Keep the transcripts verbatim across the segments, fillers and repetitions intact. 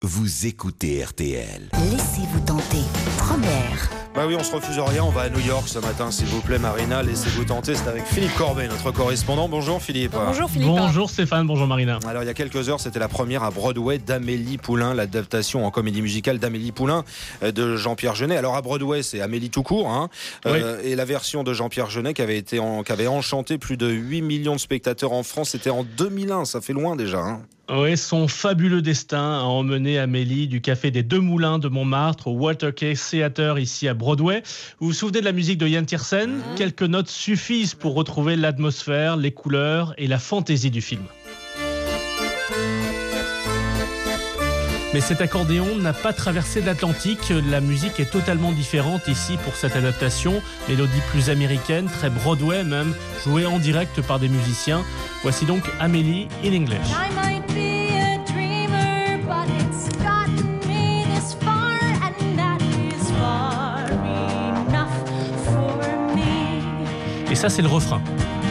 Vous écoutez R T L. Laissez-vous tenter. Première. Bah oui, on se refuse rien, on va à New York ce matin, s'il vous plaît Marina, laissez-vous tenter, c'est avec Philippe Corbet, notre correspondant. Bonjour Philippe. Bonjour Philippe. Bonjour Stéphane, bonjour Marina. Alors il y a quelques heures, c'était la première à Broadway d'Amélie Poulain, l'adaptation en comédie musicale d'Amélie Poulain de Jean-Pierre Jeunet. Alors à Broadway, c'est Amélie tout court, hein, oui. euh, et la version de Jean-Pierre Jeunet qui avait, été en, qui avait enchanté plus de huit millions de spectateurs en France, c'était en deux mille un, ça fait loin déjà. Hein. Oui, son fabuleux destin a emmené Amélie du café des Deux Moulins de Montmartre au Walter Case Theatre ici à Broadway. Vous vous souvenez de la musique de Yann Tiersen ? Mmh. Quelques notes suffisent pour retrouver l'atmosphère, les couleurs et la fantaisie du film. Mais cet accordéon n'a pas traversé l'Atlantique. La musique est totalement différente ici pour cette adaptation. Mélodie plus américaine, très Broadway même, jouée en direct par des musiciens. Voici donc Amélie in English. Et ça, c'est le refrain.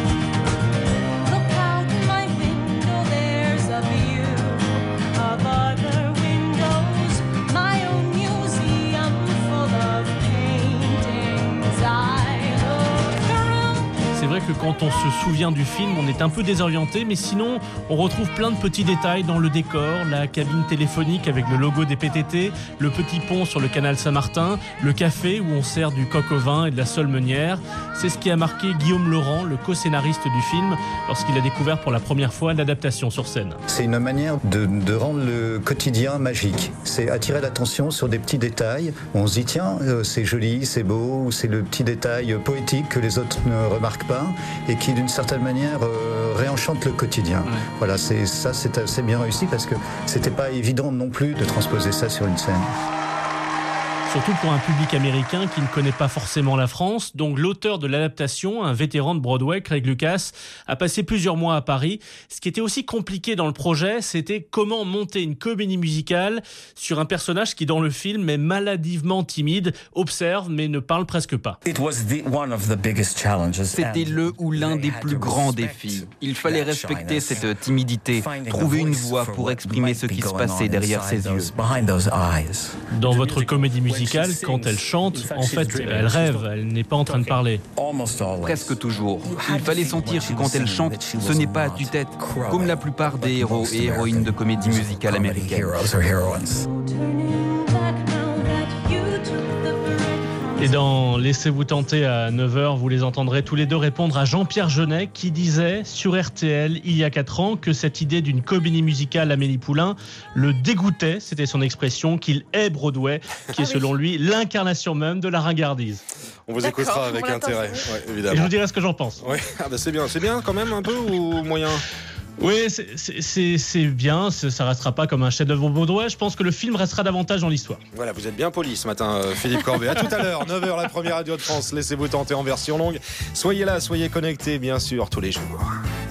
C'est vrai que quand on se souvient du film, on est un peu désorienté, mais sinon, on retrouve plein de petits détails dans le décor, la cabine téléphonique avec le logo des P T T, le petit pont sur le canal Saint-Martin, le café où on sert du coq au vin et de la sole meunière. C'est ce qui a marqué Guillaume Laurent, le co-scénariste du film, lorsqu'il a découvert pour la première fois l'adaptation sur scène. C'est une manière de, de rendre le quotidien magique. C'est attirer l'attention sur des petits détails. On se dit, tiens, c'est joli, c'est beau, ou c'est le petit détail poétique que les autres ne remarquent pas et qui d'une certaine manière euh, réenchante le quotidien. Ouais. Voilà, c'est, ça c'est assez bien réussi parce que c'était pas évident non plus de transposer ça sur une scène. Surtout pour un public américain qui ne connaît pas forcément la France. Donc l'auteur de l'adaptation, un vétéran de Broadway, Craig Lucas, a passé plusieurs mois à Paris. Ce qui était aussi compliqué dans le projet, c'était comment monter une comédie musicale sur un personnage qui dans le film est maladivement timide, observe mais ne parle presque pas. C'était le ou l'un des plus grands défis. Il fallait respecter cette timidité, trouver une voix pour exprimer ce qui se passait derrière ses yeux. Dans votre comédie musicale, quand elle chante, en fait, elle rêve, elle n'est pas en train de parler. Presque toujours. Il fallait sentir que quand elle chante, ce n'est pas à tue-tête, comme la plupart des héros et héroïnes de comédie musicale américaine. Et dans Laissez-vous tenter à neuf heures, vous les entendrez tous les deux répondre à Jean-Pierre Jeunet qui disait sur R T L il y a quatre ans que cette idée d'une comédie musicale Amélie Poulain le dégoûtait, c'était son expression, qu'il hait Broadway, qui est selon lui l'incarnation même de la ringardise. On vous D'accord, écoutera avec intérêt, ouais, évidemment. Et je vous dirai ce que j'en pense. Ouais. Ah bah c'est bien, c'est bien quand même un peu ou moyen ? Oui, c'est, c'est, c'est bien, ça restera pas comme un chef-d'œuvre Broadway. Je pense que le film restera davantage dans l'histoire. Voilà, vous êtes bien poli ce matin, Philippe Corbet. À tout à l'heure, neuf heures, la première radio de France. Laissez-vous tenter en version longue. Soyez là, soyez connectés, bien sûr, tous les jours.